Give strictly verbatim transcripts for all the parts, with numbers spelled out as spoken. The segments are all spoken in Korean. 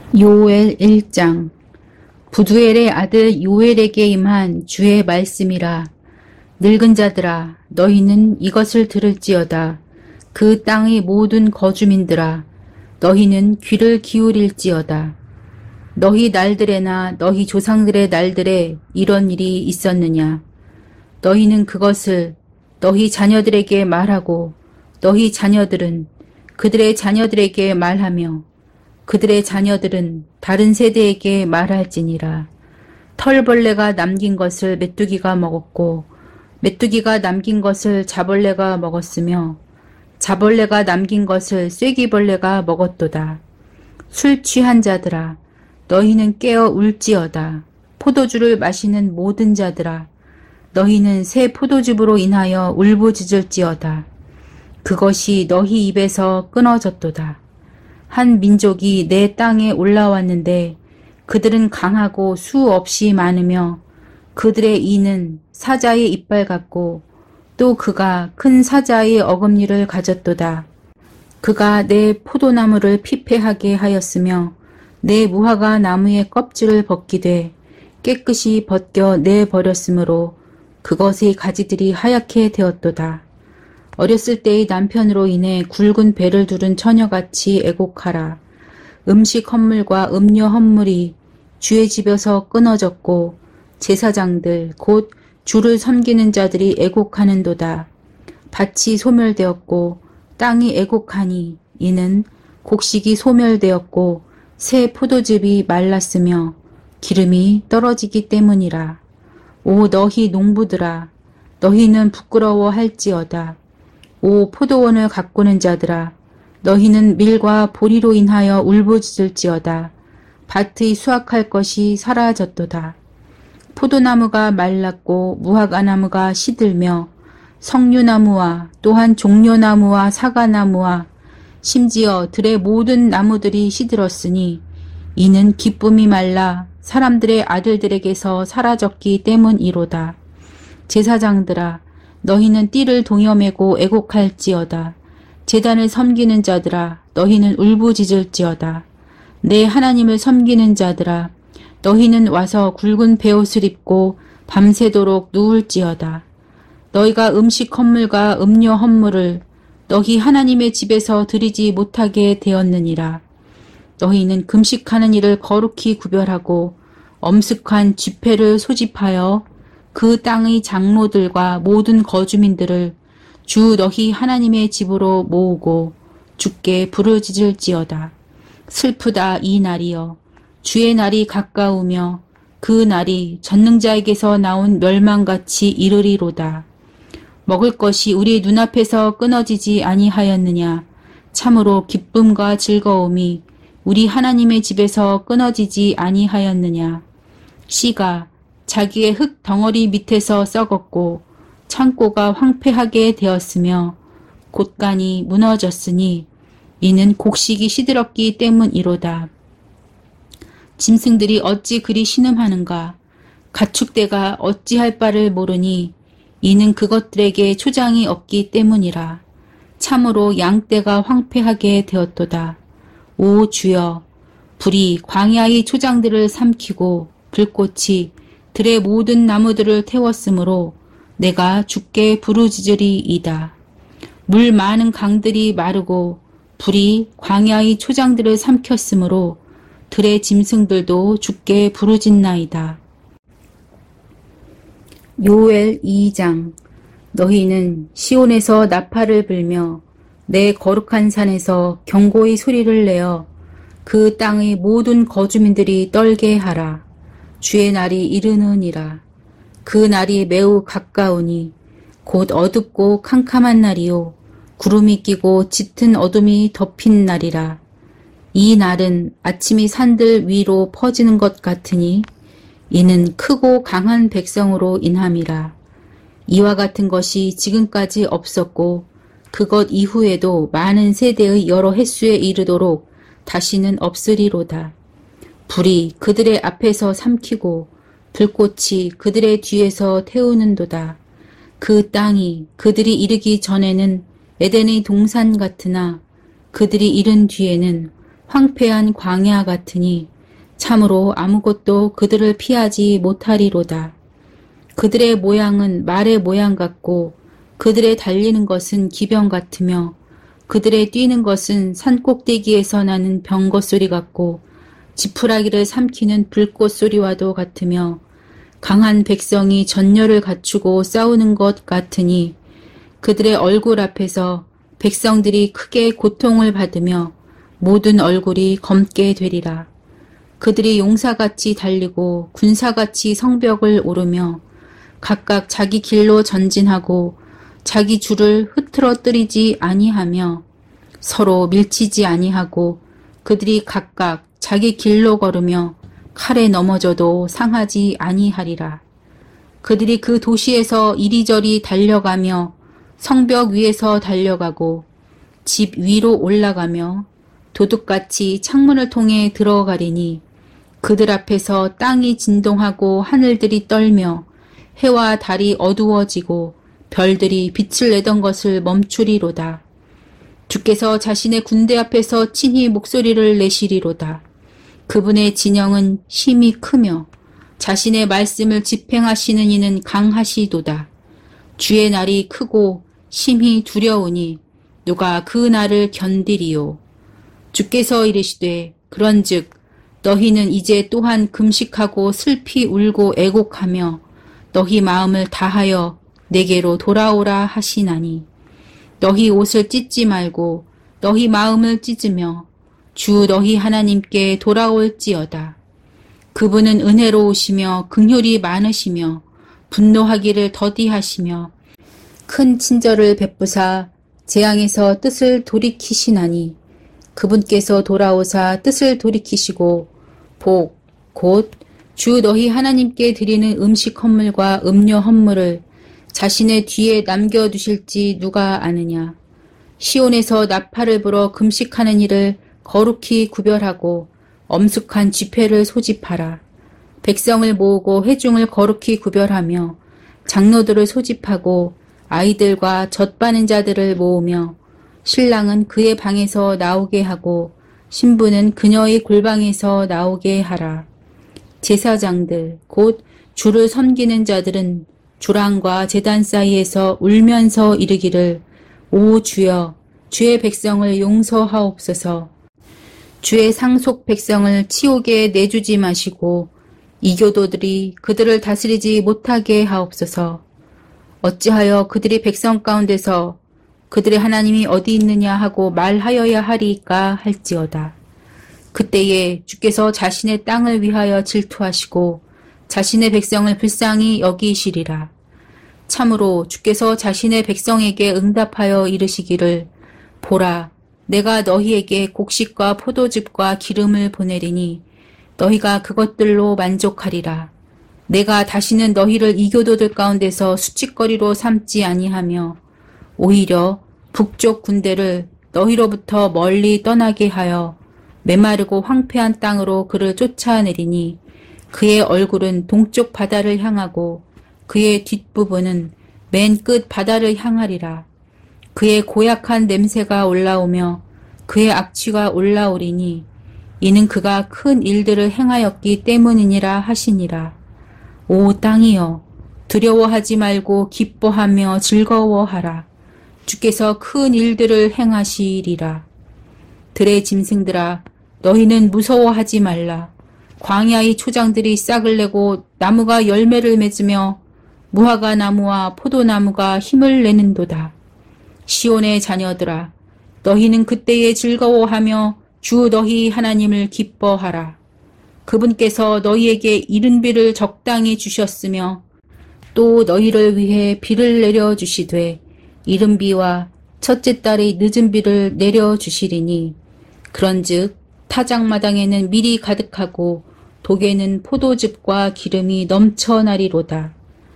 요엘 일 장. 부두엘의 아들 요엘에게 임한 주의 말씀이라. 늙은 자들아, 너희는 이것을 들을지어다. 그 땅의 모든 거주민들아, 너희는 귀를 기울일지어다. 너희 날들에나 너희 조상들의 날들에 이런 일이 있었느냐? 너희는 그것을 너희 자녀들에게 말하고 너희 자녀들은 그들의 자녀들에게 말하며 그들의 자녀들은 다른 세대에게 말할지니라. 털벌레가 남긴 것을 메뚜기가 먹었고 메뚜기가 남긴 것을 자벌레가 먹었으며 자벌레가 남긴 것을 쐐기벌레가 먹었도다. 술 취한 자들아, 너희는 깨어 울지어다. 포도주를 마시는 모든 자들아, 너희는 새 포도즙으로 인하여 울부짖을지어다. 그것이 너희 입에서 끊어졌도다. 한 민족이 내 땅에 올라왔는데 그들은 강하고 수 없이 많으며 그들의 이는 사자의 이빨 같고 또 그가 큰 사자의 어금니를 가졌도다. 그가 내 포도나무를 피폐하게 하였으며 내 무화과 나무의 껍질을 벗기되 깨끗이 벗겨 내버렸으므로 그것의 가지들이 하얗게 되었도다. 어렸을 때의 남편으로 인해 굵은 배를 두른 처녀같이 애곡하라. 음식 헌물과 음료 헌물이 주의 집에서 끊어졌고 제사장들 곧 주를 섬기는 자들이 애곡하는도다. 밭이 소멸되었고 땅이 애곡하니 이는 곡식이 소멸되었고 새 포도즙이 말랐으며 기름이 떨어지기 때문이라. 오 너희 농부들아, 너희는 부끄러워할지어다. 오 포도원을 가꾸는 자들아, 너희는 밀과 보리로 인하여 울부짖을지어다. 밭의 수확할 것이 사라졌도다. 포도나무가 말랐고 무화과나무가 시들며 석류나무와 또한 종려나무와 사과나무와 심지어 들의 모든 나무들이 시들었으니 이는 기쁨이 말라 사람들의 아들들에게서 사라졌기 때문이로다. 제사장들아, 너희는 띠를 동여매고 애곡할지어다. 제단을 섬기는 자들아, 너희는 울부짖을지어다. 내 하나님을 섬기는 자들아, 너희는 와서 굵은 베옷을 입고 밤새도록 누울지어다. 너희가 음식 헌물과 음료 헌물을 너희 하나님의 집에서 드리지 못하게 되었느니라. 너희는 금식하는 일을 거룩히 구별하고 엄숙한 쥐패를 소집하여 그 땅의 장로들과 모든 거주민들을 주 너희 하나님의 집으로 모으고 주께 부르짖을지어다. 슬프다 이 날이여. 주의 날이 가까우며 그 날이 전능자에게서 나온 멸망같이 이르리로다. 먹을 것이 우리 눈앞에서 끊어지지 아니하였느냐. 참으로 기쁨과 즐거움이 우리 하나님의 집에서 끊어지지 아니하였느냐. 씨가 자기의 흙 덩어리 밑에서 썩었고 창고가 황폐하게 되었으며 곳간이 무너졌으니 이는 곡식이 시들었기 때문이로다. 짐승들이 어찌 그리 신음하는가. 가축대가 어찌할 바를 모르니 이는 그것들에게 초장이 없기 때문이라. 참으로 양떼가 황폐하게 되었도다. 오 주여, 불이 광야의 초장들을 삼키고 불꽃이 들의 모든 나무들을 태웠으므로 내가 주께 부르짖으리이다. 물 많은 강들이 마르고 불이 광야의 초장들을 삼켰으므로 들의 짐승들도 주께 부르짖나이다. 요엘 이 장. 너희는 시온에서 나팔을 불며 내 거룩한 산에서 경고의 소리를 내어 그 땅의 모든 거주민들이 떨게 하라. 주의 날이 이르느니라. 그 날이 매우 가까우니 곧 어둡고 캄캄한 날이요 구름이 끼고 짙은 어둠이 덮인 날이라. 이 날은 아침이 산들 위로 퍼지는 것 같으니 이는 크고 강한 백성으로 인함이라. 이와 같은 것이 지금까지 없었고 그것 이후에도 많은 세대의 여러 횟수에 이르도록 다시는 없으리로다. 불이 그들의 앞에서 삼키고 불꽃이 그들의 뒤에서 태우는도다. 그 땅이 그들이 이르기 전에는 에덴의 동산 같으나 그들이 이른 뒤에는 황폐한 광야 같으니 참으로 아무것도 그들을 피하지 못하리로다. 그들의 모양은 말의 모양 같고 그들의 달리는 것은 기병 같으며 그들의 뛰는 것은 산꼭대기에서 나는 병거 소리 같고 지푸라기를 삼키는 불꽃 소리와도 같으며 강한 백성이 전열을 갖추고 싸우는 것 같으니 그들의 얼굴 앞에서 백성들이 크게 고통을 받으며 모든 얼굴이 검게 되리라. 그들이 용사같이 달리고 군사같이 성벽을 오르며 각각 자기 길로 전진하고 자기 줄을 흐트러뜨리지 아니하며 서로 밀치지 아니하고 그들이 각각 자기 길로 걸으며 칼에 넘어져도 상하지 아니하리라. 그들이 그 도시에서 이리저리 달려가며 성벽 위에서 달려가고 집 위로 올라가며 도둑같이 창문을 통해 들어가리니 그들 앞에서 땅이 진동하고 하늘들이 떨며 해와 달이 어두워지고 별들이 빛을 내던 것을 멈추리로다. 주께서 자신의 군대 앞에서 친히 목소리를 내시리로다. 그분의 진영은 힘이 크며 자신의 말씀을 집행하시는 이는 강하시도다. 주의 날이 크고 심히 두려우니 누가 그 날을 견디리요. 주께서 이르시되 그런즉 너희는 이제 또한 금식하고 슬피 울고 애곡하며 너희 마음을 다하여 내게로 돌아오라 하시나니 너희 옷을 찢지 말고 너희 마음을 찢으며 주 너희 하나님께 돌아올지어다. 그분은 은혜로우시며 긍휼이 많으시며 분노하기를 더디하시며 큰 친절을 베푸사 재앙에서 뜻을 돌이키시나니 그분께서 돌아오사 뜻을 돌이키시고 복, 곧 주 너희 하나님께 드리는 음식 헌물과 음료 헌물을 자신의 뒤에 남겨두실지 누가 아느냐. 시온에서 나팔을 불어 금식하는 이를 거룩히 구별하고 엄숙한 쥐패를 소집하라. 백성을 모으고 회중을 거룩히 구별하며 장로들을 소집하고 아이들과 젖바는 자들을 모으며 신랑은 그의 방에서 나오게 하고 신부는 그녀의 골방에서 나오게 하라. 제사장들 곧 주를 섬기는 자들은 주랑과 제단 사이에서 울면서 이르기를 오 주여 주의 백성을 용서하옵소서. 주의 상속 백성을 치욕에 내주지 마시고 이교도들이 그들을 다스리지 못하게 하옵소서. 어찌하여 그들이 백성 가운데서 그들의 하나님이 어디 있느냐 하고 말하여야 하리까 할지어다. 그때에 주께서 자신의 땅을 위하여 질투하시고 자신의 백성을 불쌍히 여기시리라. 참으로 주께서 자신의 백성에게 응답하여 이르시기를 보라 내가 너희에게 곡식과 포도즙과 기름을 보내리니 너희가 그것들로 만족하리라. 내가 다시는 너희를 이교도들 가운데서 수치거리로 삼지 아니하며 오히려 북쪽 군대를 너희로부터 멀리 떠나게 하여 메마르고 황폐한 땅으로 그를 쫓아내리니 그의 얼굴은 동쪽 바다를 향하고 그의 뒷부분은 맨 끝 바다를 향하리라. 그의 고약한 냄새가 올라오며 그의 악취가 올라오리니 이는 그가 큰 일들을 행하였기 때문이니라 하시니라. 오 땅이여 두려워하지 말고 기뻐하며 즐거워하라. 주께서 큰 일들을 행하시리라. 들의 짐승들아 너희는 무서워하지 말라. 광야의 초장들이 싹을 내고 나무가 열매를 맺으며 무화과 나무와 포도나무가 힘을 내는도다. 시온의 자녀들아 너희는 그때에 즐거워하며 주 너희 하나님을 기뻐하라. 그분께서 너희에게 이른 비를 적당히 주셨으며 또 너희를 위해 비를 내려주시되 이른 비와 첫째 달의 늦은 비를 내려주시리니 그런즉 타작마당에는 밀이 가득하고 독에는 포도즙과 기름이 넘쳐나리로다.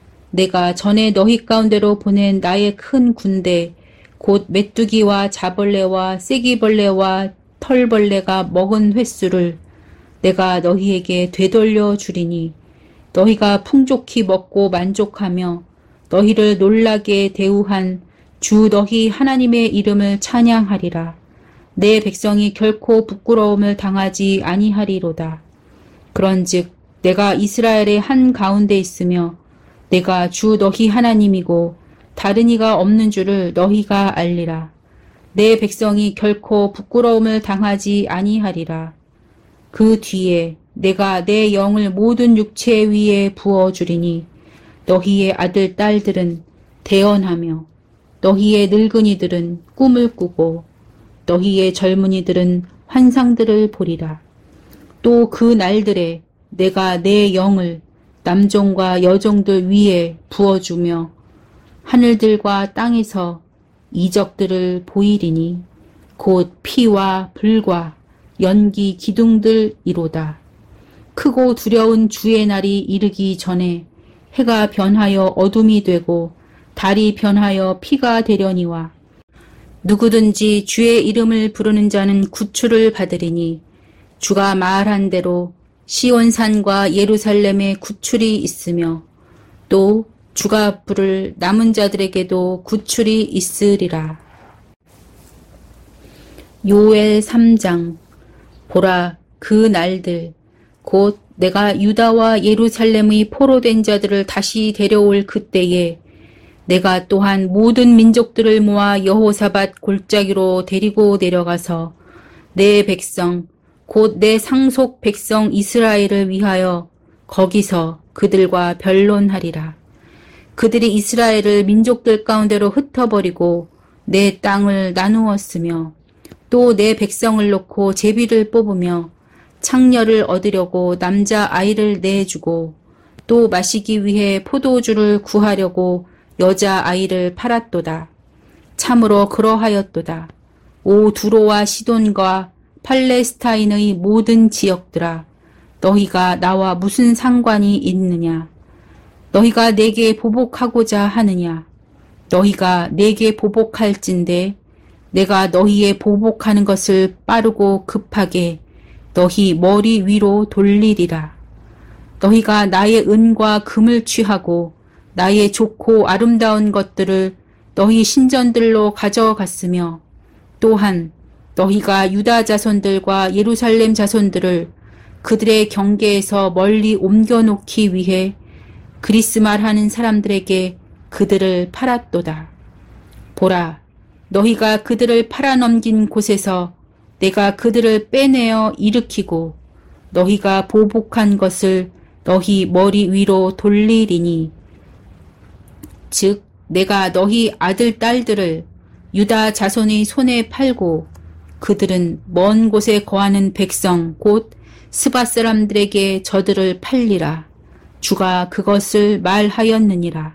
내가 전에 너희 가운데로 보낸 나의 큰 군대 곧 메뚜기와 자벌레와 쐐기벌레와 털벌레가 먹은 횟수를 내가 너희에게 되돌려 주리니 너희가 풍족히 먹고 만족하며 너희를 놀라게 대우한 주 너희 하나님의 이름을 찬양하리라. 내 백성이 결코 부끄러움을 당하지 아니하리로다. 그런즉 내가 이스라엘의 한 가운데 있으며 내가 주 너희 하나님이고 다른 이가 없는 줄을 너희가 알리라. 내 백성이 결코 부끄러움을 당하지 아니하리라. 그 뒤에 내가 내 영을 모든 육체 위에 부어주리니 너희의 아들 딸들은 대언하며 너희의 늙은이들은 꿈을 꾸고 너희의 젊은이들은 환상들을 보리라. 또 그 날들에 내가 내 영을 남종과 여종들 위에 부어주며 하늘들과 땅에서 이적들을 보이리니 곧 피와 불과 연기 기둥들이로다. 크고 두려운 주의 날이 이르기 전에 해가 변하여 어둠이 되고 달이 변하여 피가 되려니와 누구든지 주의 이름을 부르는 자는 구출을 받으리니 주가 말한 대로 시온산과 예루살렘에 구출이 있으며 또 주가 부를 남은 자들에게도 구출이 있으리라. 요엘 삼 장. 보라, 그 날들 곧 내가 유다와 예루살렘의 포로된 자들을 다시 데려올 그때에 내가 또한 모든 민족들을 모아 여호사밧 골짜기로 데리고 내려가서 내 백성 곧 내 상속 백성 이스라엘을 위하여 거기서 그들과 변론하리라. 그들이 이스라엘을 민족들 가운데로 흩어버리고 내 땅을 나누었으며 또 내 백성을 놓고 제비를 뽑으며 창녀를 얻으려고 남자 아이를 내주고 또 마시기 위해 포도주를 구하려고 여자 아이를 팔았도다. 참으로 그러하였도다. 오 두로와 시돈과 팔레스타인의 모든 지역들아, 너희가 나와 무슨 상관이 있느냐? 너희가 내게 보복하고자 하느냐? 너희가 내게 보복할진대 내가 너희의 보복하는 것을 빠르고 급하게 너희 머리 위로 돌리리라. 너희가 나의 은과 금을 취하고 나의 좋고 아름다운 것들을 너희 신전들로 가져갔으며 또한 너희가 유다 자손들과 예루살렘 자손들을 그들의 경계에서 멀리 옮겨놓기 위해 그리스 말하는 사람들에게 그들을 팔았도다. 보라, 너희가 그들을 팔아넘긴 곳에서 내가 그들을 빼내어 일으키고 너희가 보복한 것을 너희 머리 위로 돌리리니 즉 내가 너희 아들 딸들을 유다 자손의 손에 팔고 그들은 먼 곳에 거하는 백성 곧 스바 사람들에게 저들을 팔리라. 주가 그것을 말하였느니라.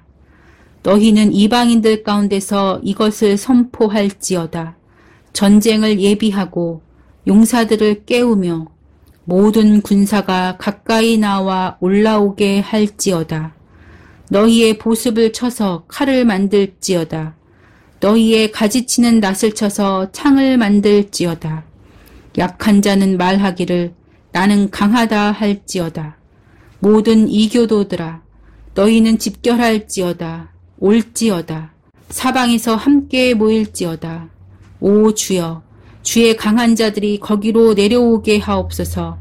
너희는 이방인들 가운데서 이것을 선포할지어다. 전쟁을 예비하고 용사들을 깨우며 모든 군사가 가까이 나와 올라오게 할지어다. 너희의 보습을 쳐서 칼을 만들지어다. 너희의 가지치는 낫을 쳐서 창을 만들지어다. 약한 자는 말하기를 나는 강하다 할지어다. 모든 이교도들아, 너희는 집결할지어다. 올지어다. 사방에서 함께 모일지어다. 오 주여, 주의 강한 자들이 거기로 내려오게 하옵소서.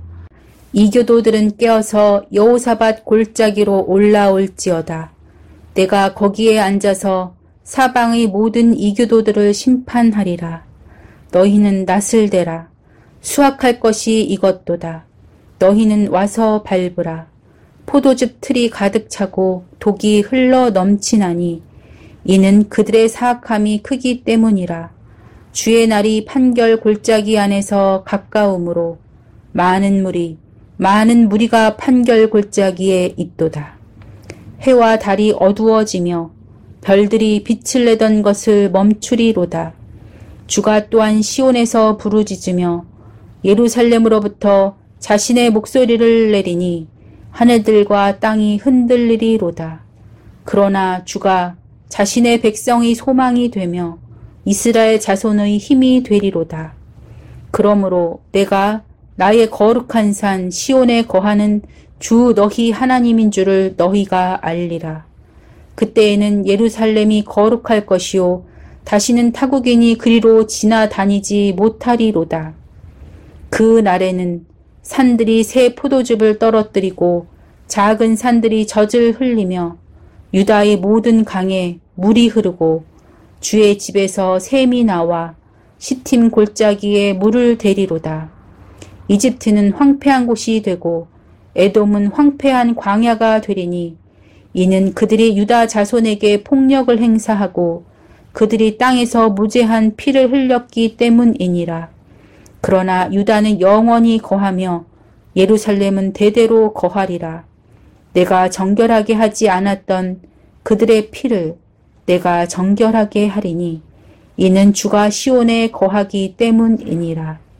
이교도들은 깨어서 여호사밧 골짜기로 올라올지어다. 내가 거기에 앉아서 사방의 모든 이교도들을 심판하리라. 너희는 낫을 대라. 수확할 것이 이것도다. 너희는 와서 밟으라. 포도즙 틀이 가득 차고 독이 흘러 넘치나니 이는 그들의 사악함이 크기 때문이라. 주의 날이 판결 골짜기 안에서 가까우므로 많은 무리 많은 무리가 판결 골짜기에 있도다. 해와 달이 어두워지며 별들이 빛을 내던 것을 멈추리로다. 주가 또한 시온에서 부르짖으며 예루살렘으로부터 자신의 목소리를 내리니 하늘들과 땅이 흔들리리로다. 그러나 주가 자신의 백성의 소망이 되며 이스라엘 자손의 힘이 되리로다. 그러므로 내가 나의 거룩한 산 시온에 거하는 주 너희 하나님인 줄을 너희가 알리라. 그때에는 예루살렘이 거룩할 것이요 다시는 타국인이 그리로 지나다니지 못하리로다. 그 날에는 산들이 새 포도즙을 떨어뜨리고 작은 산들이 젖을 흘리며 유다의 모든 강에 물이 흐르고 주의 집에서 샘이 나와 시팀 골짜기에 물을 대리로다. 이집트는 황폐한 곳이 되고 에돔은 황폐한 광야가 되리니 이는 그들이 유다 자손에게 폭력을 행사하고 그들이 땅에서 무죄한 피를 흘렸기 때문이니라. 그러나 유다는 영원히 거하며 예루살렘은 대대로 거하리라. 내가 정결하게 하지 않았던 그들의 피를 내가 정결하게 하리니 이는 주가 시온에 거하기 때문이니라.